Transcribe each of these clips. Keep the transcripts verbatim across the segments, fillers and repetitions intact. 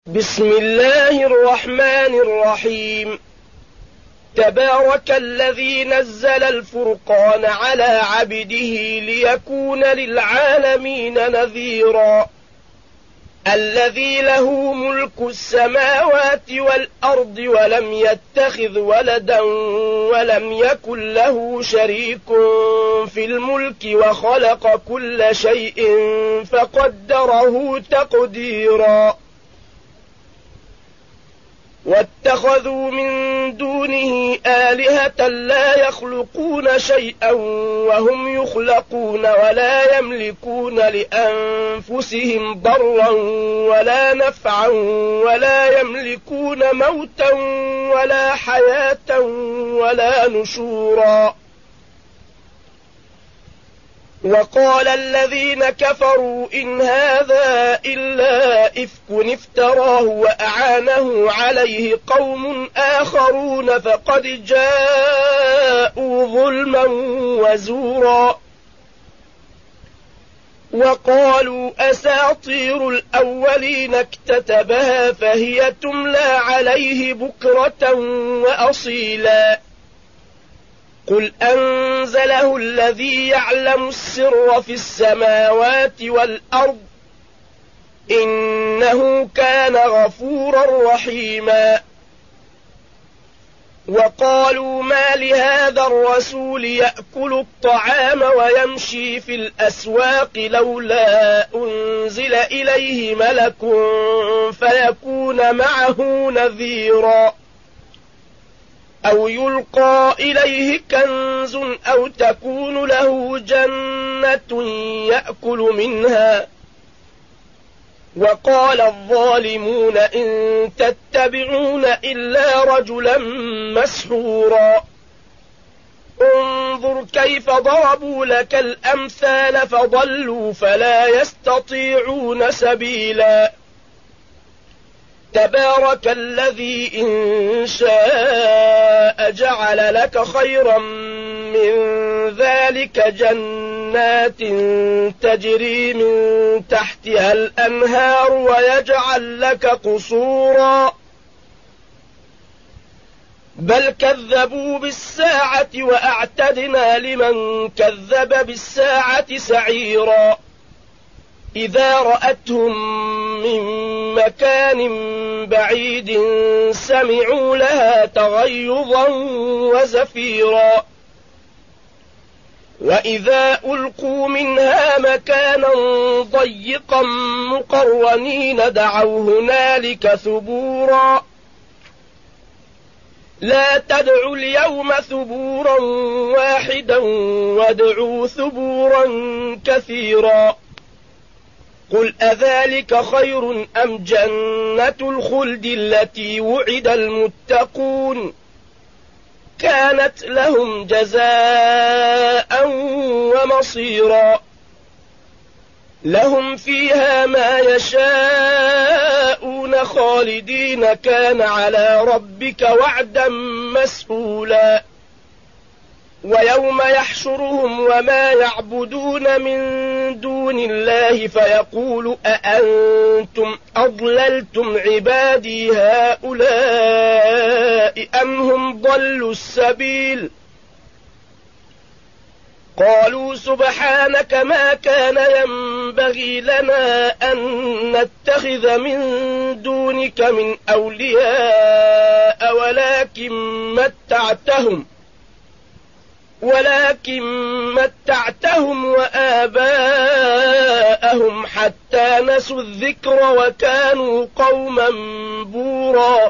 بسم الله الرحمن الرحيم. تبارك الذي نزل الفرقان على عبده ليكون للعالمين نذيرا. الذي له ملك السماوات والأرض ولم يتخذ ولدا ولم يكن له شريك في الملك وخلق كل شيء فقدره تقديرا. واتخذوا من دونه آلهة لا يخلقون شيئا وهم يخلقون ولا يملكون لأنفسهم ضرا ولا نفعا ولا يملكون موتا ولا حياة ولا نشورا. وقال الذين كفروا إن هذا إلا إفك افتراه وأعانه عليه قوم آخرون فقد جاءوا ظلما وزورا. وقالوا أساطير الأولين اكتتبها فهي تملى عليه بكرة وأصيلا. قل أنزله الذي يعلم السر في السماوات والأرض إنه كان غفورا رحيما. وقالوا ما لهذا الرسول يأكل الطعام ويمشي في الأسواق لولا أنزل إليه ملك فيكون معه نذيرا. أو يلقى إليه كنز أو تكون له جنة يأكل منها. وقال الظالمون إن تتبعون إلا رجلا مسحورا. انظر كيف ضربوا لك الأمثال فضلوا فلا يستطيعون سبيلا. تبارك الذي إن شاء جعل لك خيرا من ذلك جنات تجري من تحتها الأنهار ويجعل لك قصورا. بل كذبوا بالساعة وأعتدنا لمن كذب بالساعة سعيرا. إذا رأتهم من مكان بعيد سمعوا لها تغيظا وزفيرا. وإذا ألقوا منها مكانا ضيقا مقرنين دعوا هنالك ثبورا. لا تدعوا اليوم ثبورا واحدا وادعوا ثبورا كثيرا. قل أذلك خير أم جنة الخلد التي وعد المتقون كانت لهم جزاء ومصيرا. لهم فيها ما يشاءون خالدين كان على ربك وعدا مسئولا. ويوم يحشرهم وما يعبدون من دون الله فيقول أأنتم أضللتم عبادي هؤلاء أم هم ضلوا السبيل. قالوا سبحانك ما كان ينبغي لنا أن نتخذ من دونك من أولياء ولكن متعتهم ولكن متعتهم وآباءهم حتى نسوا الذكر وكانوا قوما بورا.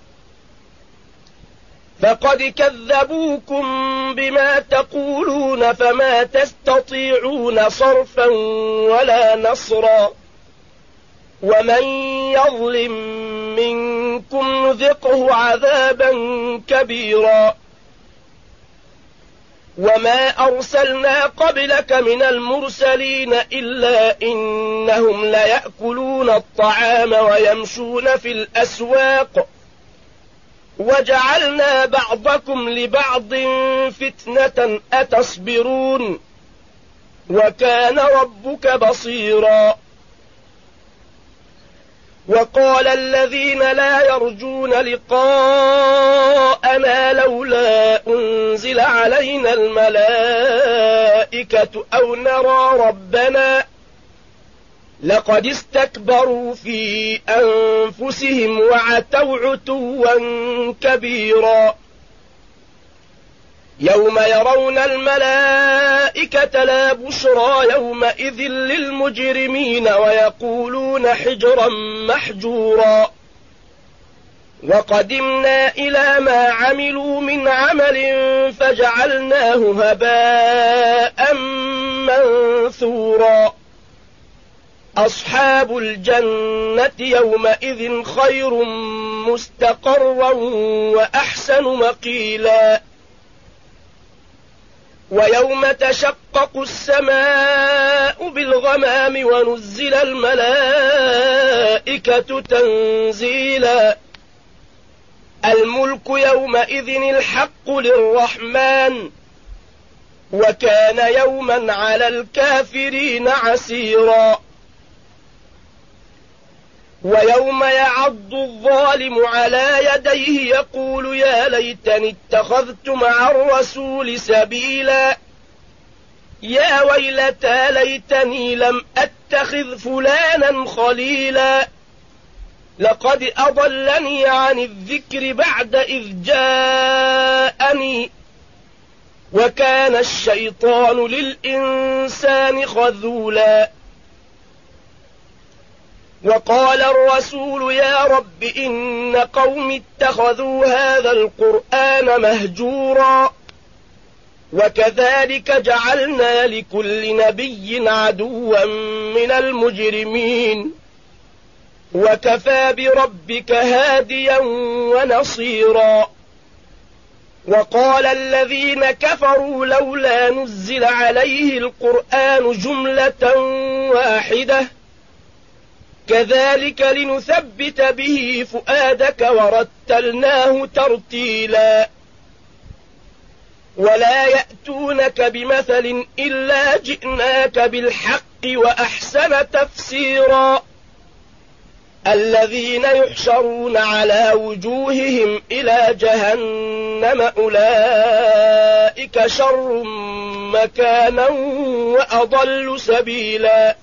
فقد كذبوكم بما تقولون فما تستطيعون صرفا ولا نصرا. ومن يظلم منكم نذقه عذابا كبيرا. وما أرسلنا قبلك من المرسلين إلا إنهم ليأكلون الطعام ويمشون في الأسواق وجعلنا بعضكم لبعض فتنة أتصبرون وكان ربك بصيرا. وقال الذين لا يرجون لقاءنا لولا أنزل علينا الملائكة أو نرى ربنا لقد استكبروا في أنفسهم وعتوا عتوا كبيرا يوم يرون الملائكة لا بشرى يومئذ للمجرمين ويقولون حجرا محجورا وقدمنا إلى ما عملوا من عمل فجعلناه هباء منثورا أصحاب الجنة يومئذ خير مستقرا وأحسن مقيلا ويوم تشقق السماء بالغمام ونزل الملائكة تنزيلا الملك يومئذ الحق للرحمن وكان يوما على الكافرين عسيرا ويوم يعض الظالم على يديه يقول يا ليتني اتخذت مع الرسول سبيلا يا ويلتى ليتني لم أتخذ فلانا خليلا لقد أضلني عن الذكر بعد إذ جاءني وكان الشيطان للإنسان خذولا وقال الرسول يا رب إن قوم اتخذوا هذا القرآن مهجورا وكذلك جعلنا لكل نبي عدوا من المجرمين وكفى بربك هاديا ونصيرا وقال الذين كفروا لولا نزل عليه القرآن جملة واحدة كذلك لنثبت به فؤادك ورتلناه ترتيلا ولا يأتونك بمثل إلا جئناك بالحق وأحسن تفسيرا الذين يحشرون على وجوههم إلى جهنم أولئك شر مكانا وأضل سبيلا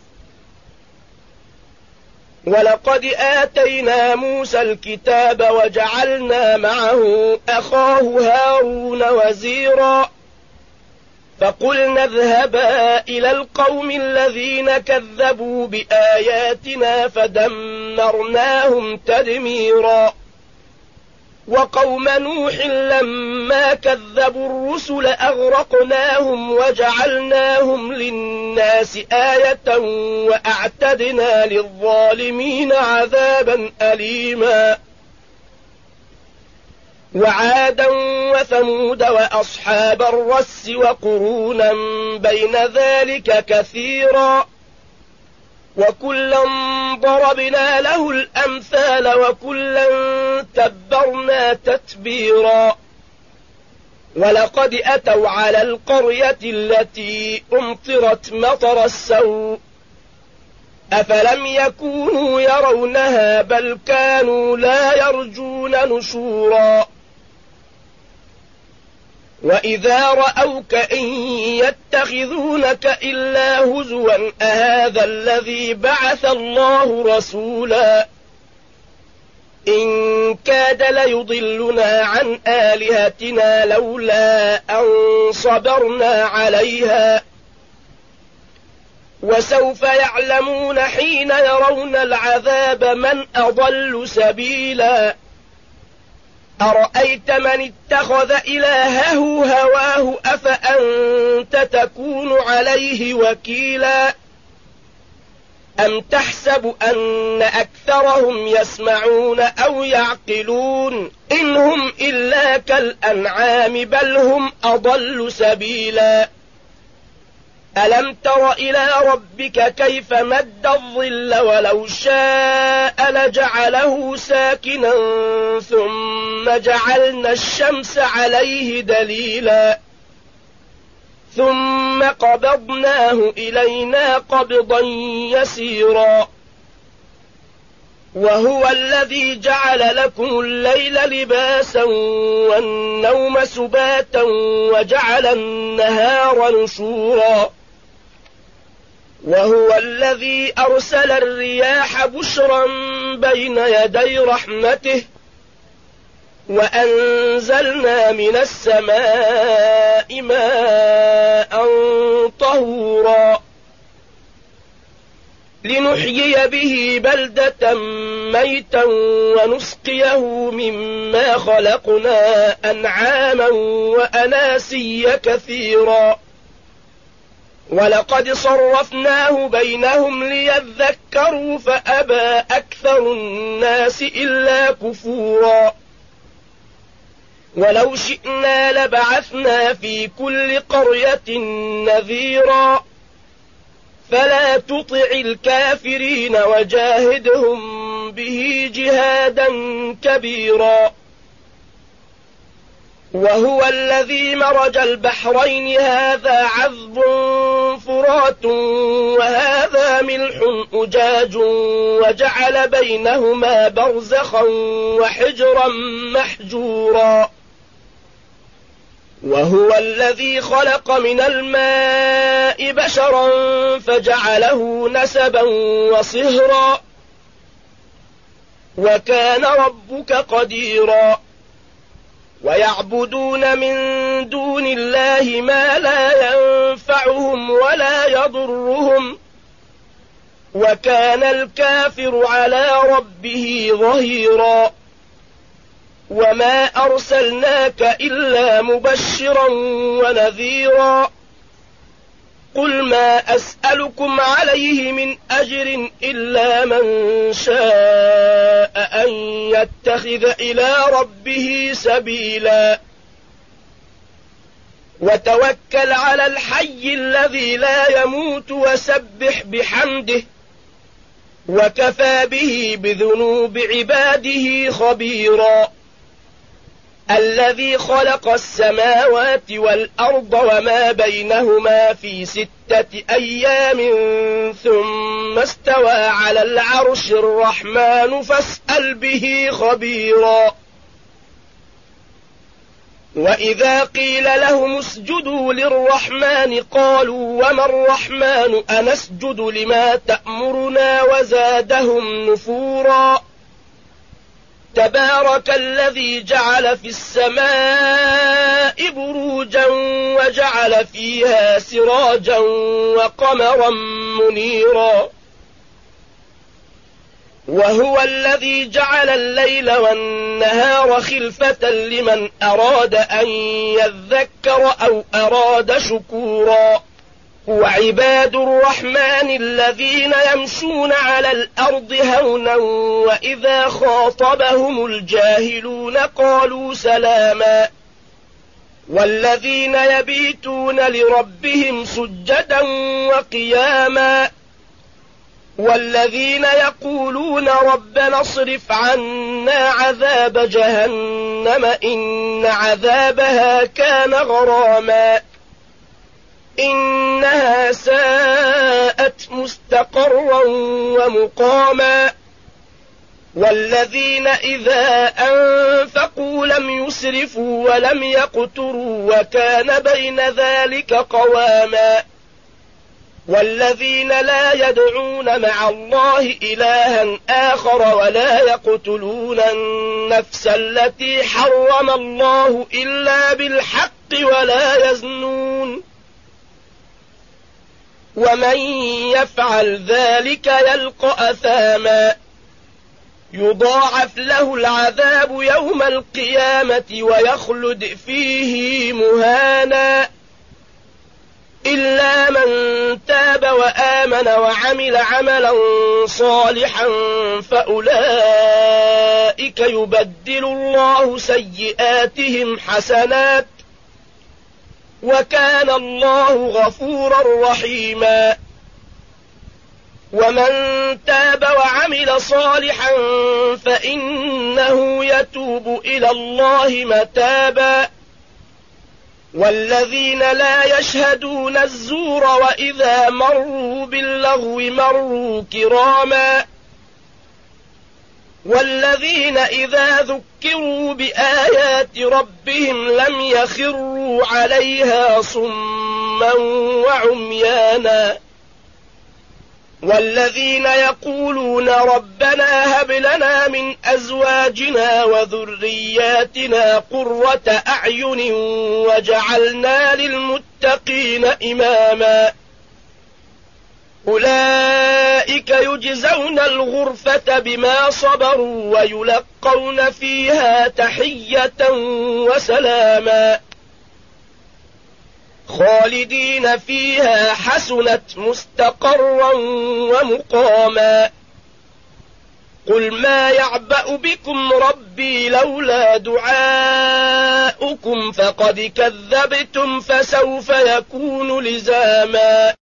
ولقد آتينا موسى الكتاب وجعلنا معه أخاه هارون وزيرا فقلنا اذهبا إلى القوم الذين كذبوا بآياتنا فدمرناهم تدميرا وقوم نوح لما كذبوا الرسل أغرقناهم وجعلناهم للناس آية وأعتدنا للظالمين عذابا أليما وعادا وثمود وأصحاب الرس وقرونا بين ذلك كثيرا وكلا ضربنا له الأمثال وكلا تبرنا تتبيرا ولقد أتوا على القرية التي أمطرت مطر السوء أفلم يكونوا يرونها بل كانوا لا يرجون نشورا وإذا رأوك إن يتخذونك إلا هزوا أهذا الذي بعث الله رسولا إن كاد ليضلنا عن آلهتنا لولا أن صبرنا عليها وسوف يعلمون حين يرون العذاب من أضل سبيلا أرأيت من اتخذ إلهه هواه أفأنت تكون عليه وكيلا أم تحسب أن أكثرهم يسمعون أو يعقلون إن هم إلا كالأنعام بل هم أضل سبيلا ألم تر إلى ربك كيف مد الظل ولو شاء لجعله ساكنا ثم جعلنا الشمس عليه دليلا ثم قبضناه إلينا قبضا يسيرا وهو الذي جعل لكم الليل لباسا والنوم سباتا وجعل النهار نشورا وهو الذي أرسل الرياح بشرا بين يدي رحمته وأنزلنا من السماء ماء طهورا لنحيي به بلدة ميتا ونسقيه مما خلقنا أنعاما وأناسيا كثيرا ولقد صرفناه بينهم ليذكروا فأبى أكثر الناس إلا كفورا ولو شئنا لبعثنا في كل قرية نذيرا فلا تطع الكافرين وجاهدهم به جهادا كبيرا وهو الذي مرج البحرين هذا عذب فرات وهذا ملح أجاج وجعل بينهما برزخا وحجرا محجورا وهو الذي خلق من الماء بشرا فجعله نسبا وصهرا وكان ربك قديرا ويعبدون من دون الله ما لا ينفعهم ولا يضرهم وكان الكافر على ربه ظهيرا وما أرسلناك إلا مبشرا ونذيرا قل ما أسألكم عليه من أجر إلا من شاء أن يتخذ إلى ربه سبيلا وتوكل على الحي الذي لا يموت وسبح بحمده وكفى به بذنوب عباده خبيرا الذي خلق السماوات والأرض وما بينهما في ستة أيام ثم استوى على العرش الرحمن فاسأل به خبيرا وإذا قيل لهم اسجدوا للرحمن قالوا وما الرحمن أنسجد لما تأمرنا وزادهم نفورا تبارك الذي جعل في السماء بروجا وجعل فيها سراجا وقمرا منيرا وهو الذي جعل الليل والنهار خلفة لمن أراد أن يذكر أو أراد شكورا وعباد الرحمن الذين يمشون على الأرض هونا وإذا خاطبهم الجاهلون قالوا سلاما والذين يبيتون لربهم سجدا وقياما والذين يقولون ربنا اصرف عنا عذاب جهنم إن عذابها كان غراما إنها ساءت مستقرا ومقاما والذين إذا أنفقوا لم يسرفوا ولم يقتروا وكان بين ذلك قواما والذين لا يدعون مع الله إلها آخر ولا يقتلون النفس التي حرم الله إلا بالحق ولا يزنون ومن يفعل ذلك يلقى أثاما يضاعف له العذاب يوم القيامة ويخلد فيه مهانا إلا من تاب وآمن وعمل عملا صالحا فأولئك يبدل الله سيئاتهم حسنات وكان الله غفورا رحيما ومن تاب وعمل صالحا فإنه يتوب إلى الله متابا والذين لا يشهدون الزور وإذا مروا باللغو مروا كراما والذين إذا ذكروا بآيات ربهم لم يخروا عليها صما وعميانا والذين يقولون ربنا هب لنا من أزواجنا وذرياتنا قرة أعين وجعلنا للمتقين إماما أولئك يجزون الغرفة بما صبروا ويلقون فيها تحية وسلاما خالدين فيها حسنت مستقرا ومقاما قل ما يعبأ بكم ربي لولا دعاؤكم فقد كذبتم فسوف يكون لزاما